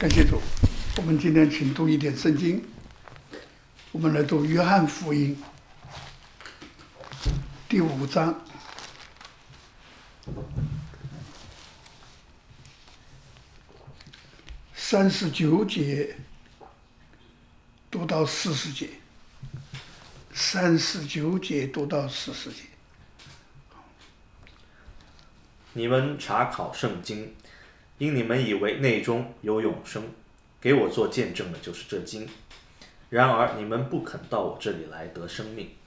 感谢主，我们今天请读一点圣经，我们来读约翰福音第5章39节读到40节，39节读到40节。 你们查考圣经，因你们以为内中有永生，给我做见证的就是这经。然而你们不肯到我这里来得生命。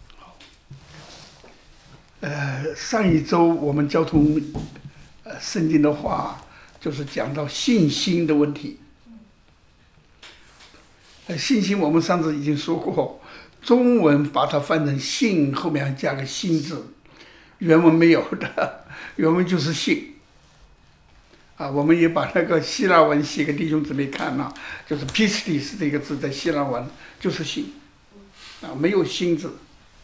上一周我们交通圣经的话，就是讲到信心的问题。信心我们上次已经说过，中文把它翻成信，后面还加个心字，原文没有的，原文就是信。我们也把那个希腊文写给弟兄姊妹看了，就是 pistis 这个字在希腊文就是信，没有心字。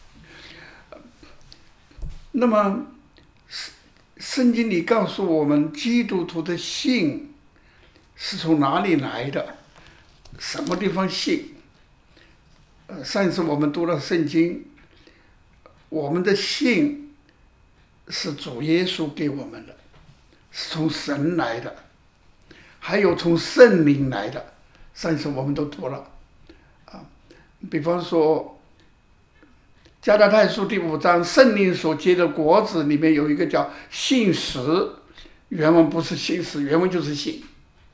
那么圣经里告诉我们，基督徒的信是从哪里来的？什么地方信？上一次我们读了圣经，我们的信是主耶稣给我们的，是从神来的，还有从圣灵来的。上一次我们都读了，比方说加拉太书第5章，圣灵所结的果子里面有一个叫信实，原文不是信实，原文就是信。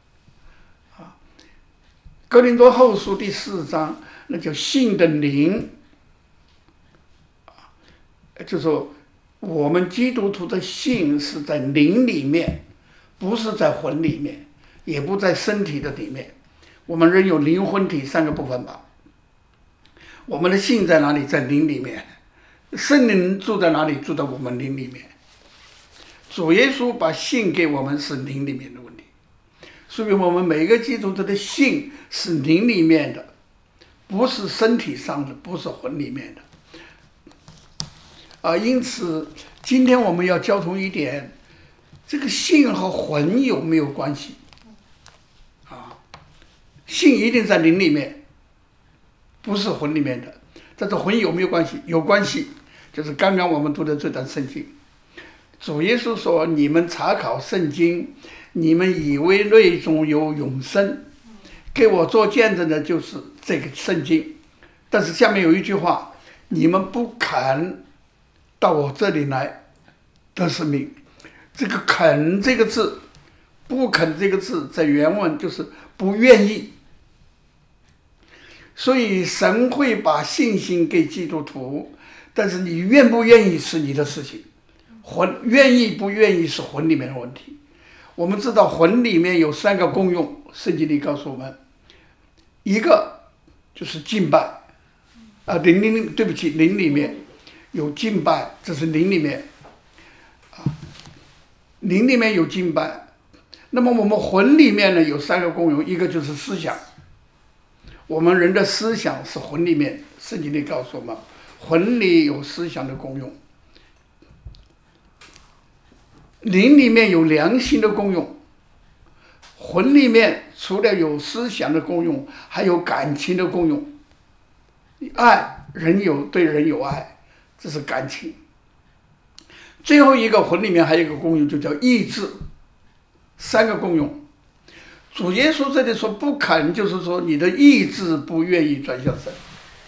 哥林多后书第4章，那叫信的灵，就是说我们基督徒的信是在灵里面，不是在魂里面，也不在身体的里面。我们人有灵魂体3个部分吧。我们的信在哪里？在灵里面。圣灵住在哪里？住在我们灵里面。主耶稣把信给我们是灵里面的问题，所以我们每个基督徒的信是灵里面的，不是身体上的，不是魂里面的。因此今天我们要交通一点，这个信和魂有没有关系？信一定在灵里面，不是魂里面的。但是魂有没有关系？有关系，就是刚刚我们读的这段圣经。主耶稣说，你们查考圣经，你们以为内中有永生，给我做见证的就是这个圣经。但是下面有一句话，你们不肯到我这里来得生命。这个肯这个字，不肯这个字在原文就是不愿意。所以神会把信心给基督徒，但是你愿不愿意是你的事情，愿意不愿意是魂里面的问题。我们知道魂里面有3个功用，圣经里告诉我们，一个就是敬拜，灵里面有敬拜，这是灵里面，灵里面有敬拜。那么我们魂里面呢有3个功用，一个就是思想。我们人的思想是魂里面，圣经里告诉我们，魂里有思想的功用。灵里面有良心的功用，魂里面除了有思想的功用，还有感情的功用。爱，对人有爱，这是感情。最后一个魂里面还有一个功用，就叫意志。3个功用。主耶稣这里说不肯，就是说你的意志不愿意转向神。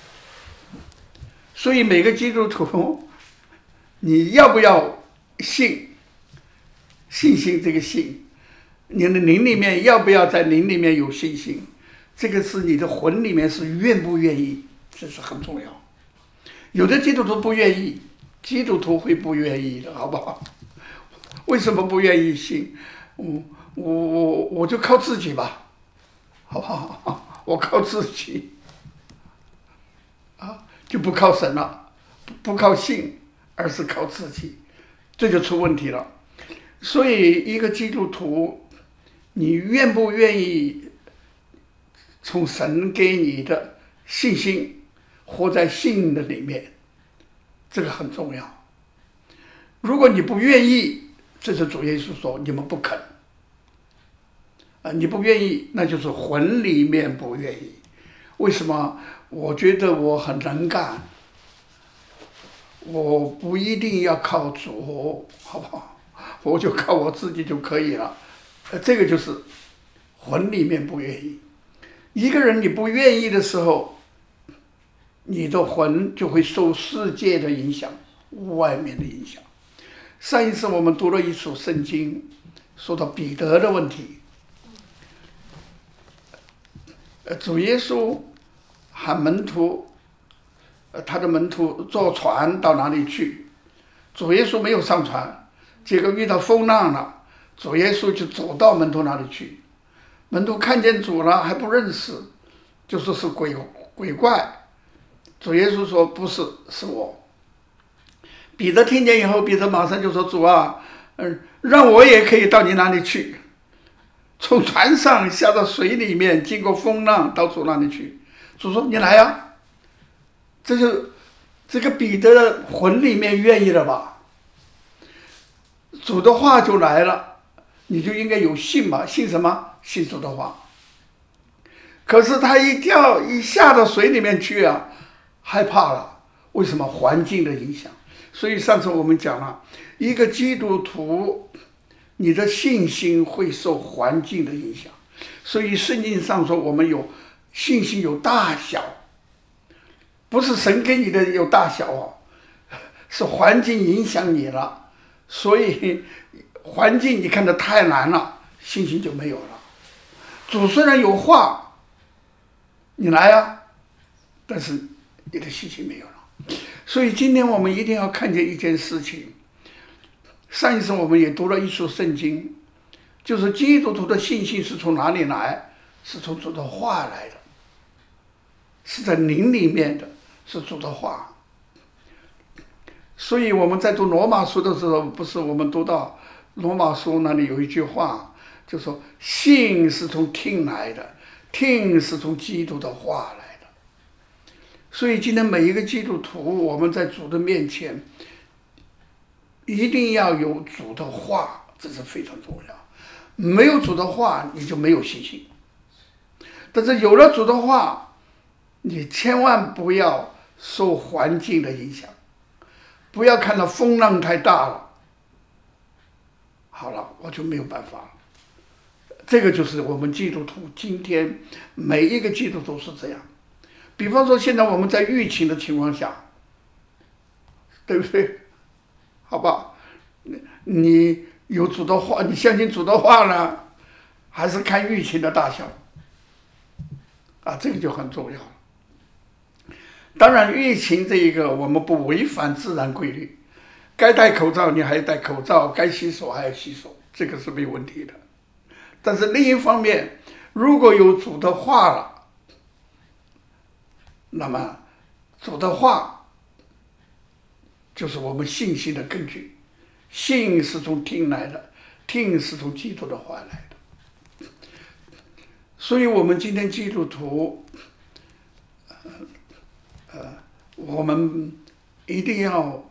所以每个基督徒，你要不要信心？这个信，你的灵里面要不要在灵里面有信心？这个是你的魂里面是愿不愿意，这是很重要。有的基督徒不愿意，基督徒会不愿意的，好不好？为什么不愿意信？我就靠自己吧，好不好？我靠自己，就不靠神了，不靠信，而是靠自己，这就出问题了。所以一个基督徒，你愿不愿意从神给你的信心活在信的里面，这个很重要。如果你不愿意，这是主耶稣说你们不肯。 你不愿意，那就是魂里面不愿意。为什么？我觉得我很能干，我不一定要靠主，好不好？我就靠我自己就可以了。这个就是魂里面不愿意。一个人你不愿意的时候，你的魂就会受世界的影响，外面的影响。上一次我们读了一处圣经，说到彼得的问题。主耶稣喊门徒，他的门徒坐船到哪里去？主耶稣没有上船，结果遇到风浪了，主耶稣就走到门徒那里去。门徒看见主了还不认识，就说是鬼怪。主耶稣说不是，是我。彼得听见以后，彼得马上就说：主啊，让我也可以到你那里去。从船上下到水里面，经过风浪到主那里去。主说：“你来呀！”这个彼得的魂里面愿意了吧？主的话就来了，你就应该有信嘛。信什么？信主的话。可是他一下到水里面去啊，害怕了。为什么？环境的影响。所以上次我们讲了，一个基督徒，你的信心会受环境的影响。所以圣经上说我们有信心有大小，不是神给你的有大小哦，是环境影响你了。所以环境你看得太难了，信心就没有了。主虽然有话，你来啊，但是你的信心没有了。所以今天我们一定要看见一件事情。上一次我们也读了一处圣经，就是基督徒的信心是从哪里来？是从主的话来的，是在灵里面的，是主的话。所以我们在读罗马书的时候，不是我们读到罗马书那里有一句话，就说信是从听来的，听是从基督的话来的。所以今天每一个基督徒，我们在主的面前一定要有主的话，这是非常重要。没有主的话，你就没有信心。但是有了主的话，你千万不要受环境的影响，不要看到风浪太大了，好了，我就没有办法了。这个就是我们基督徒今天每一个基督徒是这样。比方说现在我们在疫情的情况下，对不对？好吧，你有主的话，你相信主的话呢，还是看疫情的大小？这个就很重要了。当然，疫情这一个我们不违反自然规律，该戴口罩你还戴口罩，该洗手还要洗手，这个是没有问题的。但是另一方面，如果有主的话了，那么主的话就是我们信心的根据。信是从听来的，听是从基督的话来的。所以我们今天基督徒我们一定要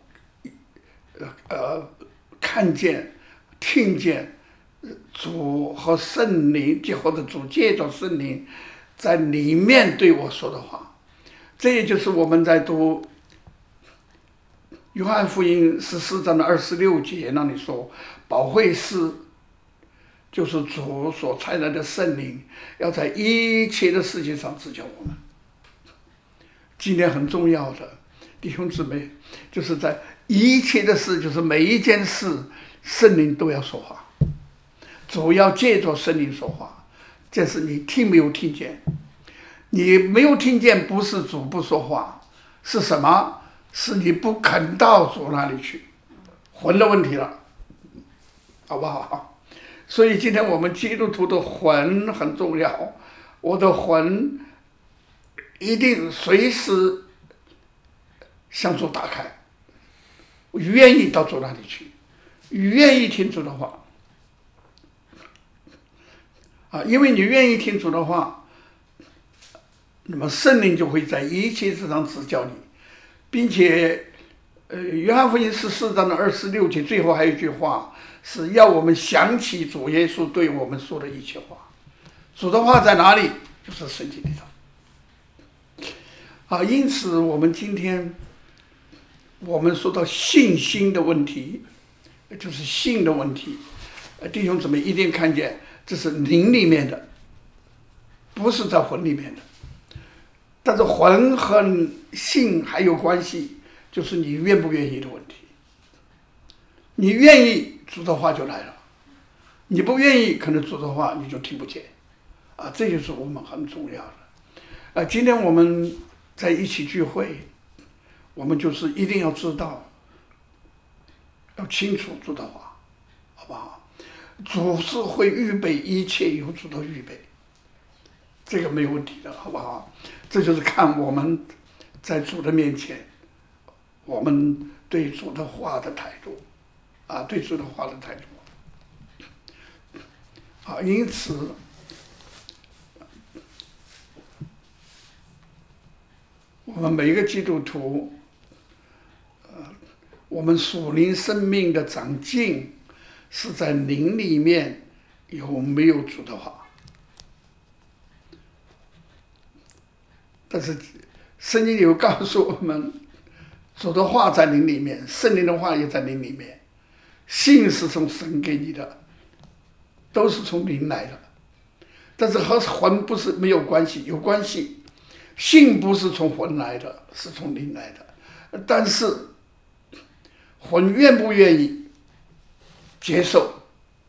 看见听见主和圣灵，或者主借着圣灵在里面对我说的话。这也就是我们在读约翰福音14章的26节那里说，保惠师就是主所差来的圣灵，要在一切的事情上指教我们。今天很重要的弟兄姊妹，就是在一切的事，就是每一件事，圣灵都要说话，主要借着圣灵说话。这是你听没有听见？你没有听见，不是主不说话，是什么？是你不肯到主那里去，魂的问题了，好不好？所以今天我们基督徒的魂很重要，我的魂一定随时向主打开，我愿意到主那里去，愿意听主的话因为你愿意听主的话，那么圣灵就会在一切之上指教你，并且约翰福音14章的26节最后还有一句话，是要我们想起主耶稣对我们说的一切话。 主的话在哪里？就是圣经里头。因此我们今天我们说到信心的问题，就是信的问题。弟兄姊妹一定看见，这是灵里面的，不是在魂里面的。但是魂和信还有关系，就是你愿不愿意的问题。你愿意，主的话就来了；你不愿意，可能主的话你就听不见。这就是我们很重要的。今天我们在一起聚会，我们就是一定要知道，要清楚主的话，好不好？主是会预备一切，由主的预备，这个没有问题的，好不好？这就是看我们在主的面前，我们对主的话的态度，对主的话的态度。因此，我们每一个基督徒，我们属灵生命的长进，是在灵里面有没有主的话。但是圣经有告诉我们，主的话在灵里面，圣灵的话也在灵里面。信是从神给你的，都是从灵来的。但是和魂不是没有关系，有关系。信不是从魂来的，是从灵来的。但是魂愿不愿意接受，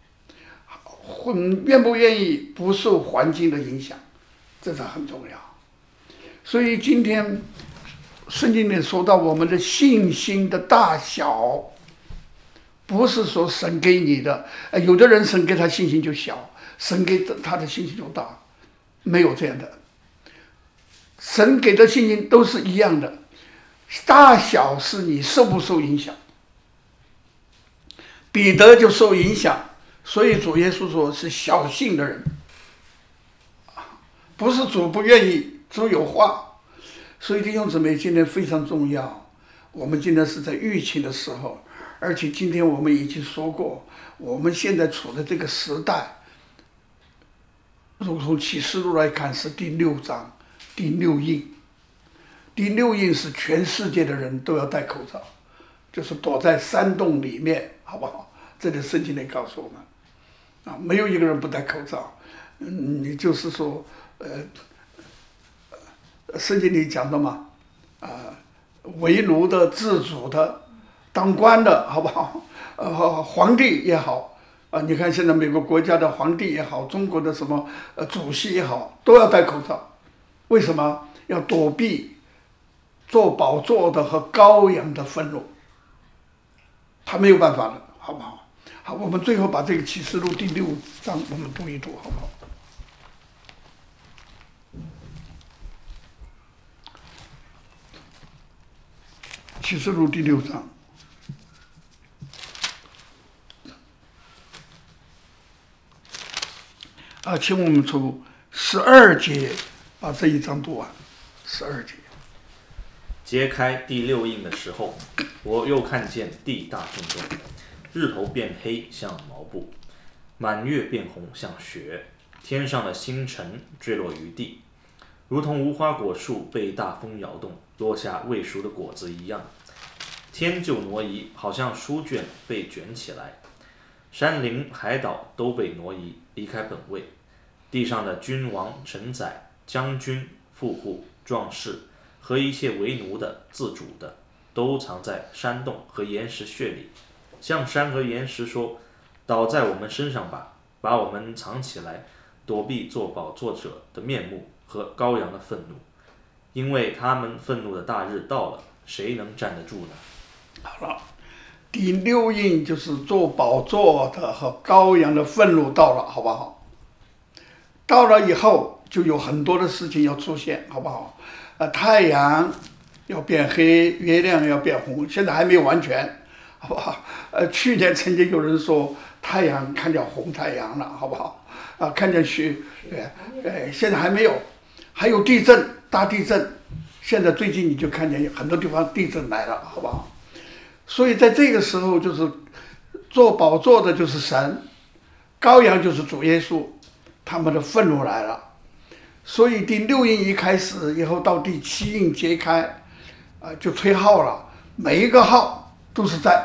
魂愿不愿意不受环境的影响，这是很重要。所以今天圣经里说到我们的信心的大小，不是说神给你的，有的人神给他信心就小，神给他的信心就大，没有这样的。神给的信心都是一样的，大小是你受不受影响。彼得就受影响，所以主耶稣说是小信的人，不是主不愿意，主有话。所以弟兄姊妹，今天非常重要。我们今天是在疫情的时候，而且今天我们已经说过，我们现在处的这个时代，如果从启示录来看，是第6章第6印。第6印是全世界的人都要戴口罩，就是躲在山洞里面，好不好？这里圣经里告诉我们，没有一个人不戴口罩。你就是说，圣经里讲的嘛，为奴的、自主的、当官的，好不好？皇帝也好，你看现在美国国家的皇帝也好，中国的什么主席也好，都要戴口罩。为什么？要躲避做宝座的和羔羊的愤怒，他没有办法了，好不好？好，我们最后把这个启示录第6章我们读一读，好不好？启示录第6章，请我们从12节把这一章读完。12节。 揭开第6印的时候，我又看见地大震动，日头变黑像毛布，满月变红像雪，天上的星辰坠落于地，如同无花果树被大风摇动，落下未熟的果子一样。天就挪移，好像书卷被卷起来，山林海岛都被挪移，离开本位。地上的君王臣宰、将军、富户、壮士和一切为奴的、自主的，都藏在山洞和岩石穴里，向山和岩石说：倒在我们身上吧，把我们藏起来，躲避做宝座者的面目和羔羊的愤怒，因为他们愤怒的大日到了，谁能站得住呢？ 好了，第6印就是做宝座的和羔羊的愤怒到了，好不好？到了以后就有很多的事情要出现，好不好？太阳要变黑，月亮要变红，现在还没有完全，好不好？去年曾经有人说太阳看见红太阳了，好不好？看见雪，现在还没有。还有地震，大地震，现在最近你就看见很多地方地震来了，好不好？所以在这个时候，就是做宝座的就是神，羔羊就是主耶稣， 他们的愤怒来了。所以第六印一开始以后，到第七印揭开，就吹号了，每一个号都是灾。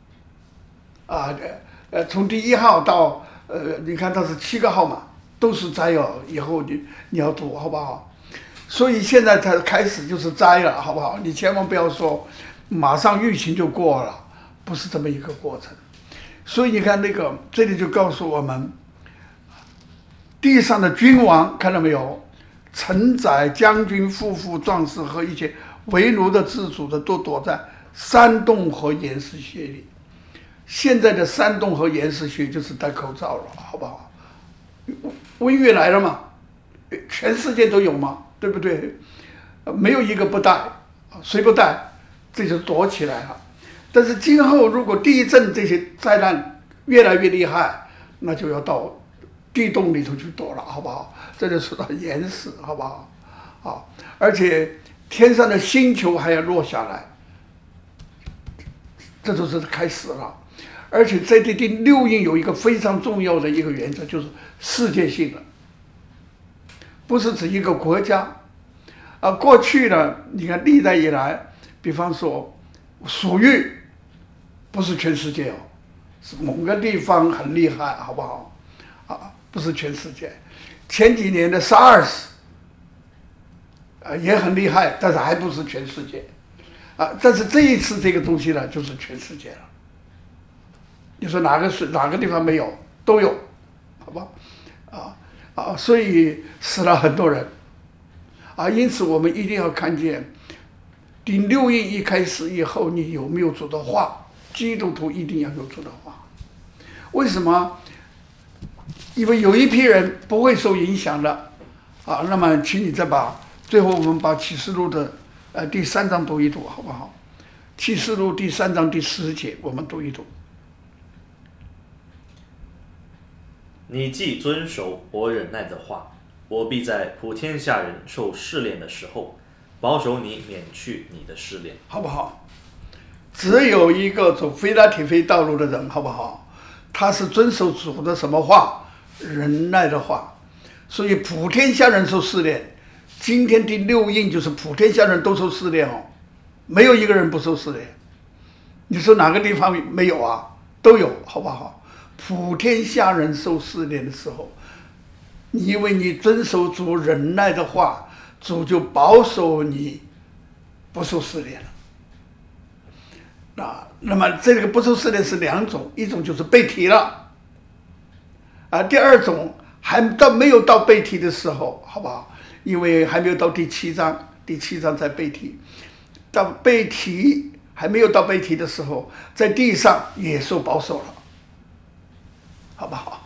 从第1号到你看它是7个号嘛，都是灾哦。以后你要读好不好？所以现在才开始就是灾了，好不好？你千万不要说马上疫情就过了，不是这么一个过程。所以你看这里就告诉我们，地上的君王看到没有？臣宰、将军、夫妇、壮士和一切为奴的、自主的，都躲在山洞和岩石穴里。现在的山洞和岩石穴就是戴口罩了，好不好？瘟疫来了嘛，全世界都有嘛，对不对？没有一个不戴，谁不戴，这就躲起来了。但是今后如果地震这些灾难越来越厉害，那就要到地洞里头去躲了，好不好？这就说到岩石，好不好？而且天上的星球还要落下来，这都是开始了。而且在第六印有一个非常重要的一个原则，就是世界性的，不是指一个国家。过去呢，你看历代以来，比方说蜀域，不是全世界哦，是某个地方很厉害，好不好？不是全世界。前几年的 SARS，也很厉害，但是还不是全世界。但是这一次这个东西呢，就是全世界了。你说哪个地方没有？都有，好吧？所以死了很多人。因此我们一定要看见，第六印一开始以后，你有没有主的话？基督徒一定要有主的话。为什么？因为有一批人不会受影响的，那么请你最后我们把启示录的第3章读一读，好不好？启示录第3章第10节，我们读一读。 你既遵守我忍耐的话，我必在普天下人受试炼的时候，保守你免去你的试炼， 好不好？只有一个走非拉铁非道路的人，好不好？他是遵守主的什么话？忍耐的话。所以普天下人受试炼，今天第六印就是普天下人都受试炼哦，没有一个人不受试炼。你说哪个地方没有啊？都有，好不好？普天下人受试炼的时候，因为你遵守主忍耐的话，主就保守你不受试炼了。那么这个不受试炼是2种，一种就是被提了，第二种没有到被提的时候，好不好？因为还没有到第7章，第7章才被提，到被提还没有到被提的时候，在地上也受保守了，好不好？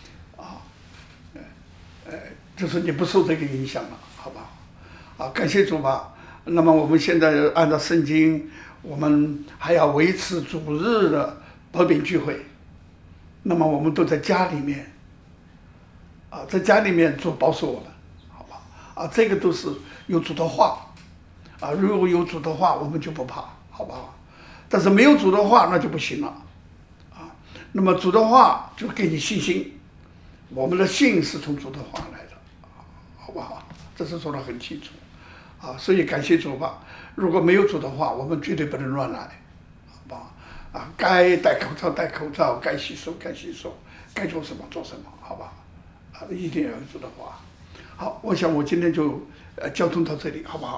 就是你不受这个影响了，好不好？感谢主吧。那么我们现在按照圣经，我们还要维持主日的和平聚会。那么我们都在家里面，在家里面做保守我们，好吧？这个都是有主的话，如果有主的话，我们就不怕，好不好？但是没有主的话，那就不行了，那么主的话就给你信心，我们的信是从主的话来的，好不好？这是说得很清楚，所以感谢主吧。如果没有主的话，我们绝对不能乱来，好不好？该戴口罩戴口罩，该洗手该洗手，该做什么做什么，好吧？一定要有主的话。好，我想我今天就交通到这里，好不好？